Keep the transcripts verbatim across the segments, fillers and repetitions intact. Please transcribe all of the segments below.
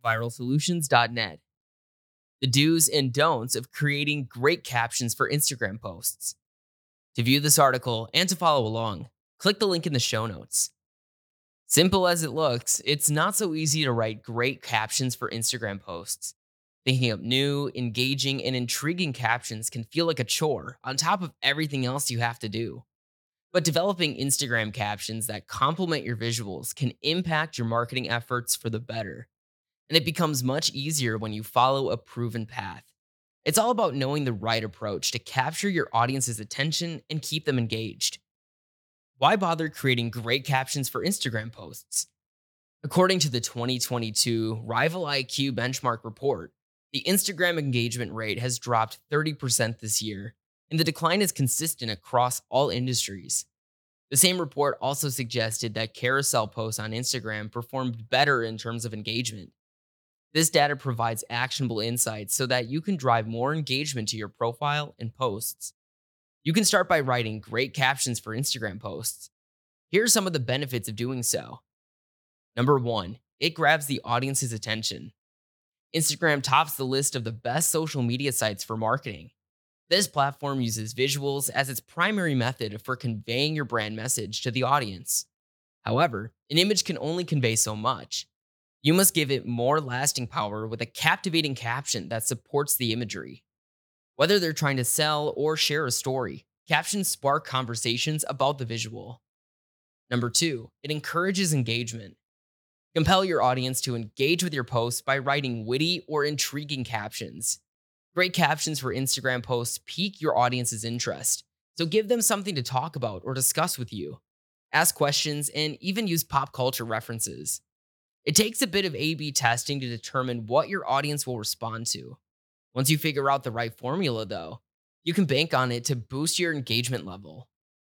viral solutions dot net. The do's and don'ts of creating great captions for Instagram posts. To view this article and to follow along, click the link in the show notes. Simple as it looks, it's not so easy to write great captions for Instagram posts. Thinking up new, engaging, and intriguing captions can feel like a chore on top of everything else you have to do. But developing Instagram captions that complement your visuals can impact your marketing efforts for the better. And it becomes much easier when you follow a proven path. It's all about knowing the right approach to capture your audience's attention and keep them engaged. Why bother creating great captions for Instagram posts? According to the twenty twenty-two Rival I Q benchmark report, the Instagram engagement rate has dropped thirty percent this year, and the decline is consistent across all industries. The same report also suggested that carousel posts on Instagram performed better in terms of engagement. This data provides actionable insights so that you can drive more engagement to your profile and posts. You can start by writing great captions for Instagram posts. Here are some of the benefits of doing so. Number one, it grabs the audience's attention. Instagram tops the list of the best social media sites for marketing. This platform uses visuals as its primary method for conveying your brand message to the audience. However, an image can only convey so much. You must give it more lasting power with a captivating caption that supports the imagery. Whether they're trying to sell or share a story, captions spark conversations about the visual. Number two, it encourages engagement. Compel your audience to engage with your posts by writing witty or intriguing captions. Great captions for Instagram posts pique your audience's interest, so give them something to talk about or discuss with you. Ask questions and even use pop culture references. It takes a bit of A B testing to determine what your audience will respond to. Once you figure out the right formula, though, you can bank on it to boost your engagement level.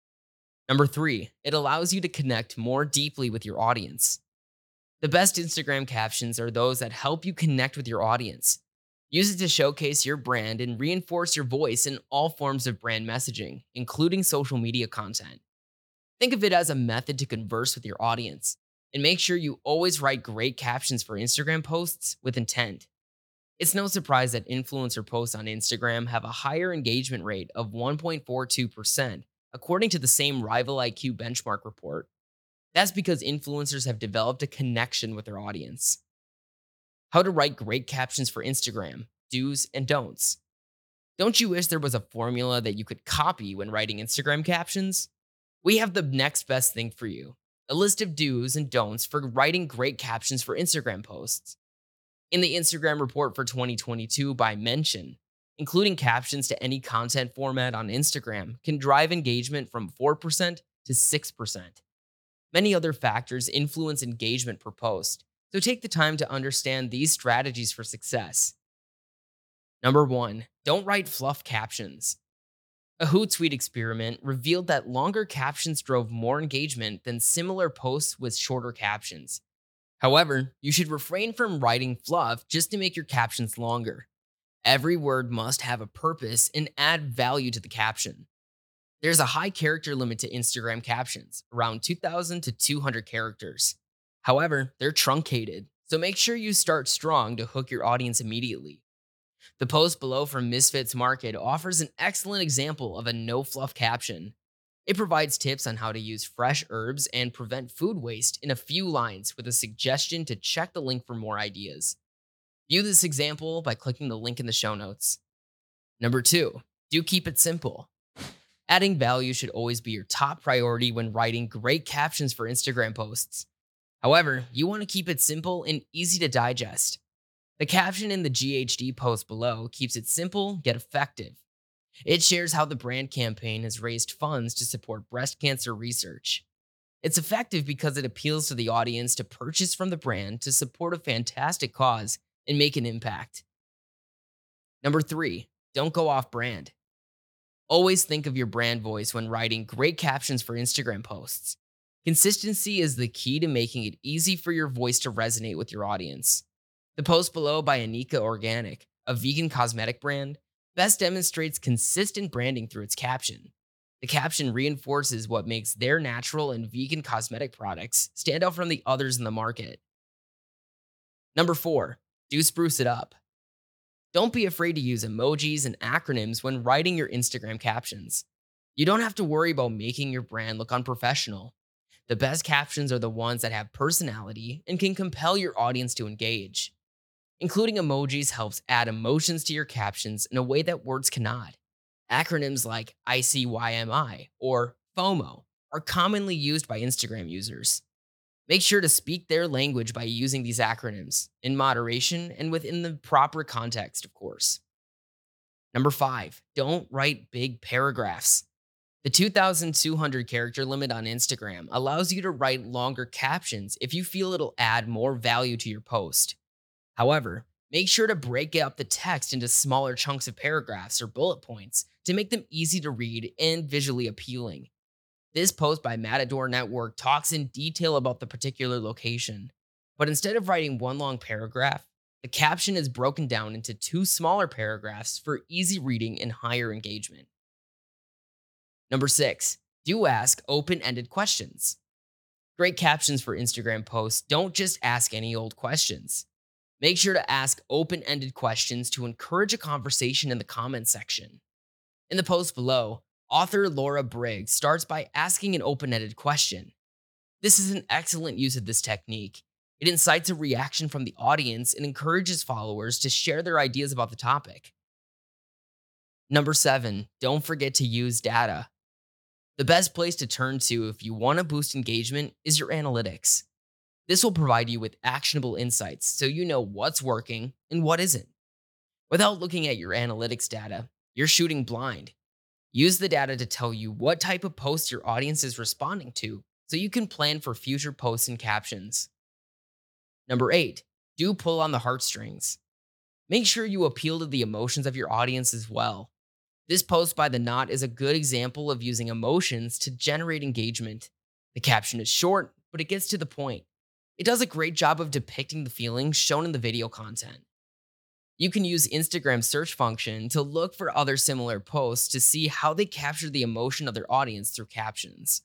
Number three, it allows you to connect more deeply with your audience. The best Instagram captions are those that help you connect with your audience. Use it to showcase your brand and reinforce your voice in all forms of brand messaging, including social media content. Think of it as a method to converse with your audience, and make sure you always write great captions for Instagram posts with intent. It's no surprise that influencer posts on Instagram have a higher engagement rate of one point four two percent, according to the same Rival I Q benchmark report. That's because influencers have developed a connection with their audience. How to write great captions for Instagram, do's and don'ts. Don't you wish there was a formula that you could copy when writing Instagram captions? We have the next best thing for you, a list of do's and don'ts for writing great captions for Instagram posts. In the Instagram report for twenty twenty-two by Mention, including captions to any content format on Instagram can drive engagement from four percent to six percent. Many other factors influence engagement per post, so take the time to understand these strategies for success. Number one, don't write fluff captions. A Hootsuite experiment revealed that longer captions drove more engagement than similar posts with shorter captions. However, you should refrain from writing fluff just to make your captions longer. Every word must have a purpose and add value to the caption. There's a high character limit to Instagram captions, around two thousand to two hundred characters. However, they're truncated, so make sure you start strong to hook your audience immediately. The post below from Misfits Market offers an excellent example of a no fluff caption. It provides tips on how to use fresh herbs and prevent food waste in a few lines with a suggestion to check the link for more ideas. View this example by clicking the link in the show notes. Number two, do keep it simple. Adding value should always be your top priority when writing great captions for Instagram posts. However, you want to keep it simple and easy to digest. The caption in the G H D post below keeps it simple yet effective. It shares how the brand campaign has raised funds to support breast cancer research. It's effective because it appeals to the audience to purchase from the brand to support a fantastic cause and make an impact. Number three, don't go off brand. Always think of your brand voice when writing great captions for Instagram posts. Consistency is the key to making it easy for your voice to resonate with your audience. The post below by Anika Organic, a vegan cosmetic brand, best demonstrates consistent branding through its caption. The caption reinforces what makes their natural and vegan cosmetic products stand out from the others in the market. Number four, do spruce it up. Don't be afraid to use emojis and acronyms when writing your Instagram captions. You don't have to worry about making your brand look unprofessional. The best captions are the ones that have personality and can compel your audience to engage. Including emojis helps add emotions to your captions in a way that words cannot. Acronyms like I C Y M I or FOMO are commonly used by Instagram users. Make sure to speak their language by using these acronyms in moderation and within the proper context, of course. Number five, don't write big paragraphs. The two thousand two hundred character limit on Instagram allows you to write longer captions if you feel it'll add more value to your post. However, make sure to break up the text into smaller chunks of paragraphs or bullet points to make them easy to read and visually appealing. This post by Matador Network talks in detail about the particular location, but instead of writing one long paragraph, the caption is broken down into two smaller paragraphs for easy reading and higher engagement. Number six, do ask open ended questions. Great captions for Instagram posts don't just ask any old questions. Make sure to ask open ended questions to encourage a conversation in the comments section. In the post below, author Laura Briggs starts by asking an open ended question. This is an excellent use of this technique. It incites a reaction from the audience and encourages followers to share their ideas about the topic. Number seven, don't forget to use data. The best place to turn to if you want to boost engagement is your analytics. This will provide you with actionable insights so you know what's working and what isn't. Without looking at your analytics data, you're shooting blind. Use the data to tell you what type of posts your audience is responding to so you can plan for future posts and captions. Number eight, do pull on the heartstrings. Make sure you appeal to the emotions of your audience as well. This post by The Knot is a good example of using emotions to generate engagement. The caption is short, but it gets to the point. It does a great job of depicting the feelings shown in the video content. You can use Instagram's search function to look for other similar posts to see how they capture the emotion of their audience through captions.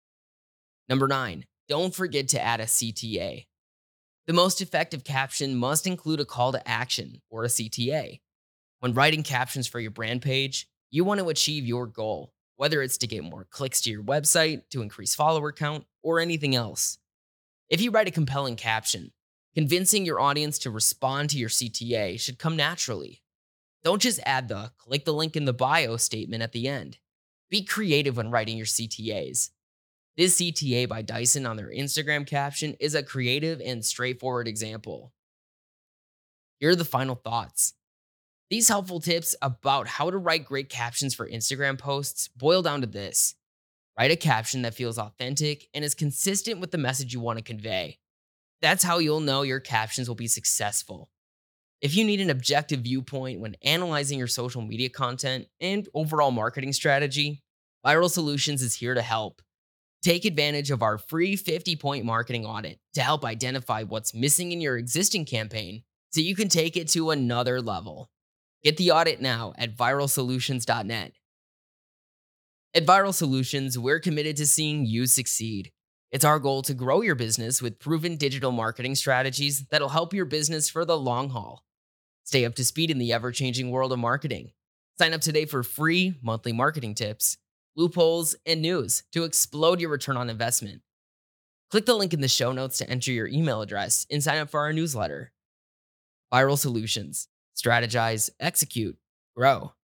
Number nine, don't forget to add a C T A. The most effective caption must include a call to action, or a C T A. When writing captions for your brand page, you want to achieve your goal, whether it's to get more clicks to your website, to increase follower count, or anything else. If you write a compelling caption, convincing your audience to respond to your C T A should come naturally. Don't just add the click the link in the bio statement at the end. Be creative when writing your C T As. This C T A by Dyson on their Instagram caption is a creative and straightforward example. Here are the final thoughts. These helpful tips about how to write great captions for Instagram posts boil down to this. Write a caption that feels authentic and is consistent with the message you want to convey. That's how you'll know your captions will be successful. If you need an objective viewpoint when analyzing your social media content and overall marketing strategy, Viral Solutions is here to help. Take advantage of our free fifty point marketing audit to help identify what's missing in your existing campaign so you can take it to another level. Get the audit now at viral solutions dot net. At Viral Solutions, we're committed to seeing you succeed. It's our goal to grow your business with proven digital marketing strategies that'll help your business for the long haul. Stay up to speed in the ever-changing world of marketing. Sign up today for free monthly marketing tips, loopholes, and news to explode your return on investment. Click the link in the show notes to enter your email address and sign up for our newsletter. Viral Solutions. Strategize, execute, grow.